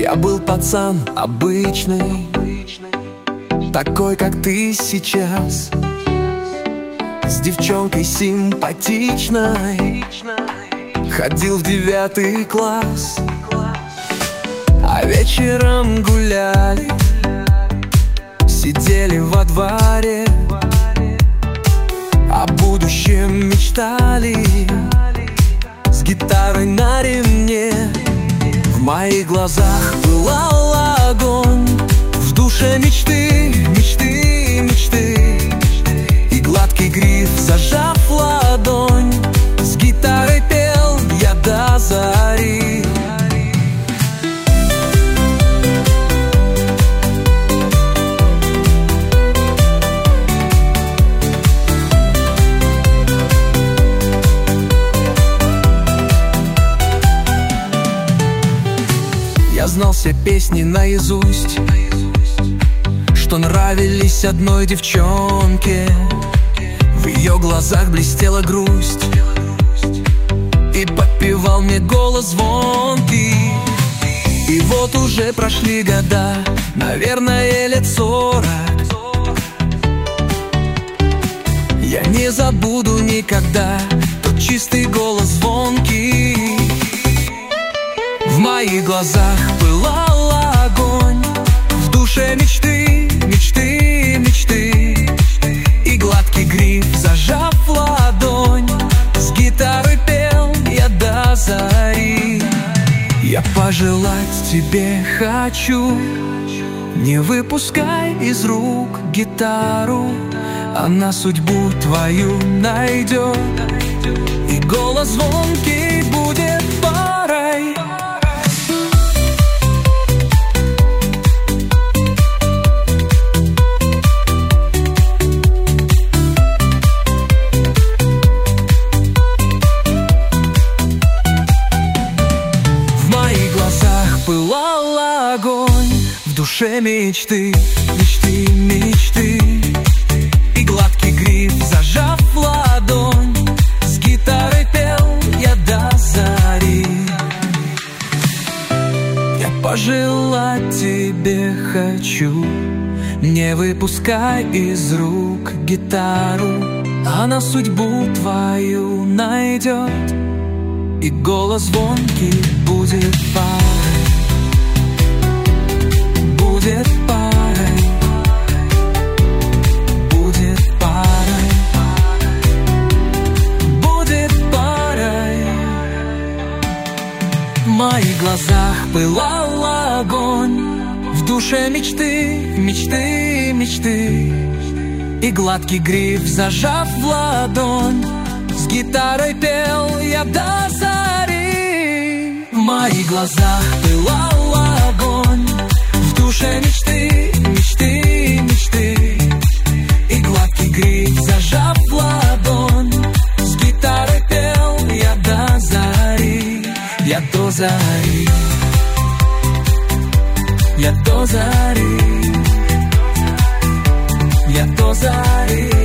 Я был пацан обычный, такой, как ты сейчас, с девчонкой симпатичной, ходил в 9 класс. А вечером гуляли, сидели во дворе, о будущем мечтали, с гитарой на ремне. В моих глазах пылал огонь, в душе мечты, мечты, мечты. И гладкий гриф, зажав ладонь, с гитарой пел я до зари. Я знал все песни наизусть, что нравились одной девчонке. В ее глазах блестела грусть, и подпевал мне голос звонкий. И вот уже прошли года, наверное, лет 40. Я не забуду никогда тот чистый голос звонкий. В моих глазах пылал огонь, в душе мечты, мечты, мечты. И гладкий гриф, зажав ладонь, с гитарой пел я до зари. Я пожелать тебе хочу: не выпускай из рук гитару, она судьбу твою найдет, и голос звонкий будет парой. Пылал огонь, в душе мечты, мечты, мечты. И гладкий гриф, зажав ладонь, с гитарой пел я до зари. Я пожелать тебе хочу: не выпускай из рук гитару, она судьбу твою найдет, и голос звонкий будет парой. Будет парой, будет парой, будет парой. В моих глазах пылал огонь, в душе мечты, мечты, мечты. И гладкий гриф, зажав ладонь, с гитарой пел я до зари. В моих глазах пылал огонь, в душе мечты, мечты, мечты. И гладкий гриф, зажав ладонь, с гитарой пел я до зари. Я до зари, я до зари, я до зари.